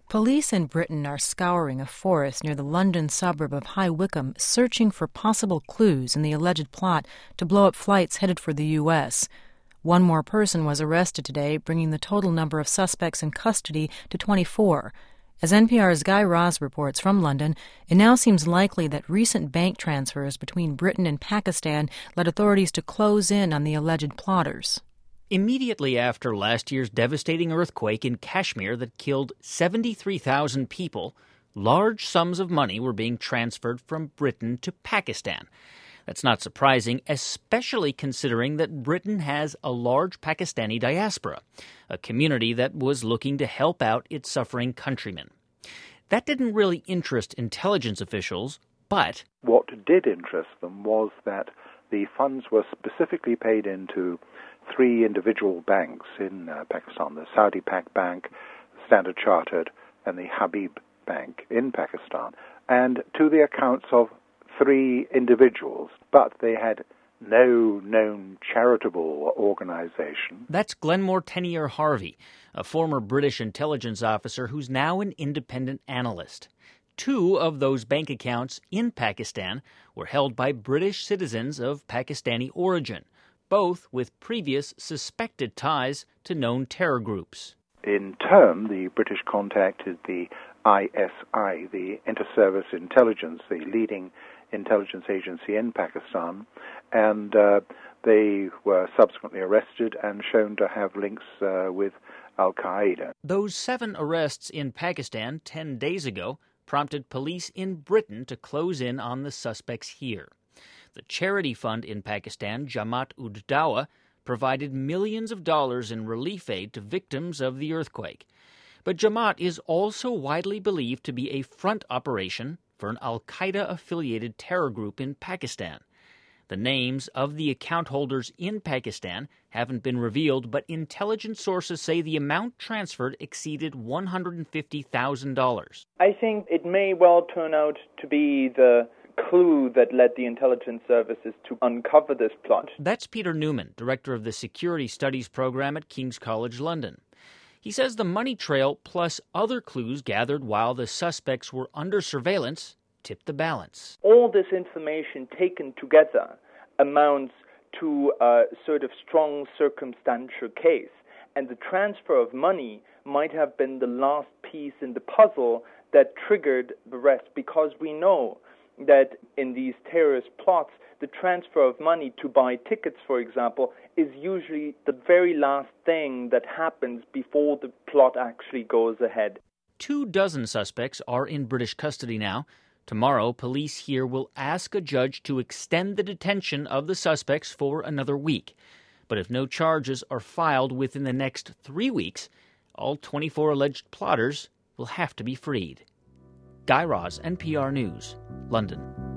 Police in Britain are scouring a forest near the London suburb of High Wycombe, searching for possible clues in the alleged plot to blow up flights headed for the U.S. One more person was arrested today, bringing the total number of suspects in custody to 24. As NPR's Guy Raz reports from London, it now seems likely that recent bank transfers between Britain and Pakistan led authorities to close in on the alleged plotters. Immediately after last year's devastating earthquake in Kashmir that killed 73,000 people, large sums of money were being transferred from Britain to Pakistan. That's not surprising, especially considering that Britain has a large Pakistani diaspora, a community that was looking to help out its suffering countrymen. That didn't really interest intelligence officials, but what did interest them was that the funds were specifically paid into three individual banks in Pakistan, the Saudi Pak Bank, Standard Chartered, and the Habib Bank in Pakistan, and to the accounts of three individuals, but they had no known charitable organization. That's Glenmore Tenier Harvey, a former British intelligence officer who's now an independent analyst. Two of those bank accounts in Pakistan were held by British citizens of Pakistani origin, both with previous suspected ties to known terror groups. In turn, the British contacted the ISI, the Inter-Service Intelligence, the leading intelligence agency in Pakistan, and they were subsequently arrested and shown to have links with Al-Qaeda. Those 7 arrests in Pakistan 10 days ago prompted police in Britain to close in on the suspects here. The charity fund in Pakistan, Jamaat-ud-Dawa, provided millions of dollars in relief aid to victims of the earthquake. But Jamaat is also widely believed to be a front operation for an al-Qaeda-affiliated terror group in Pakistan. The names of the account holders in Pakistan haven't been revealed, but intelligence sources say the amount transferred exceeded $150,000. I think it may well turn out to be the clue that led the intelligence services to uncover this plot. That's Peter Newman, director of the Security Studies program at King's College London. He says the money trail plus other clues gathered while the suspects were under surveillance tipped the balance. All this information taken together amounts to a sort of strong circumstantial case, and the transfer of money might have been the last piece in the puzzle that triggered the rest, because we know that in these terrorist plots, the transfer of money to buy tickets, for example, is usually the very last thing that happens before the plot actually goes ahead. 24 suspects are in British custody now. Tomorrow, police here will ask a judge to extend the detention of the suspects for another week. But if no charges are filed within the next 3 weeks, all 24 alleged plotters will have to be freed. Guy Raz, NPR News, London.